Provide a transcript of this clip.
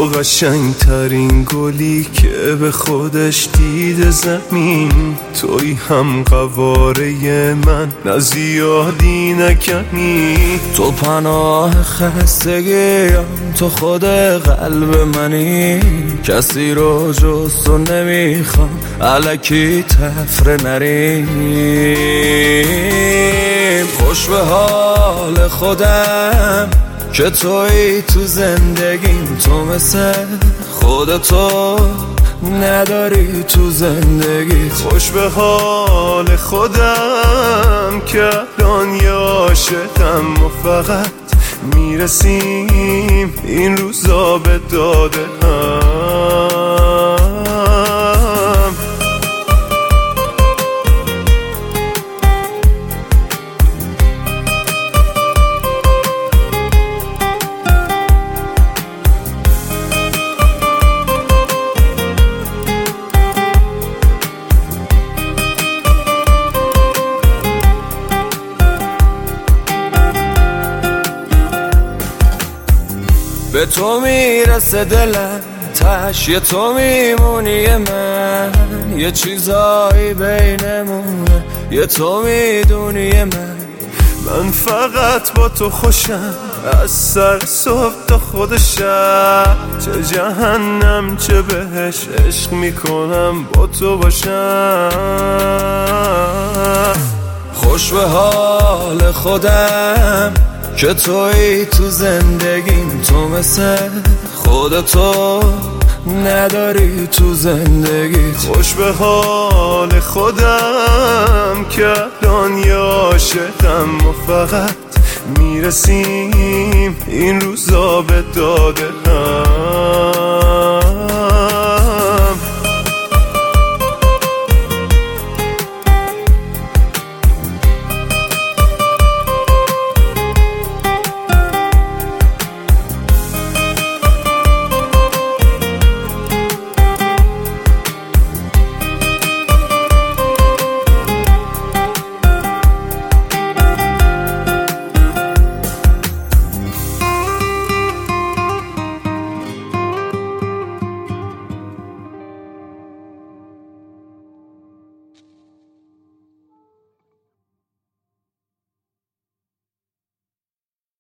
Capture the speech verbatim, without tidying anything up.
تو قشنگ ترین گلی که به خودش دیده زمین، توی هم قواره من، نه زیادی نه کمی. تو پناه خستگیم، تو خود قلب منی، کسی رو جز تو نمیخوام، الکی تفره نریم. خوش به حال خودم که توی تو زندگیم، تو مثل خودتو نداری تو زندگیت. خوش به حال خودم که الان یه عاشقم و فقط میرسیم این روزا به داده هم. به تو میرسه دلم، تش یه تو میمونی من، یه چیزایی بینمونه، یه تو میدونی من. من فقط با تو خوشم، از سر صبح تا خود شب، چه جهنم چه بهش عشق میکنم با تو باشم. خوش به حال خودم که توی تو زندگیم، تو مثل خودتو نداری تو زندگیت. خوش به حال خودم که الان یه عاشقم و فقط میرسیم این روزا به داده هم.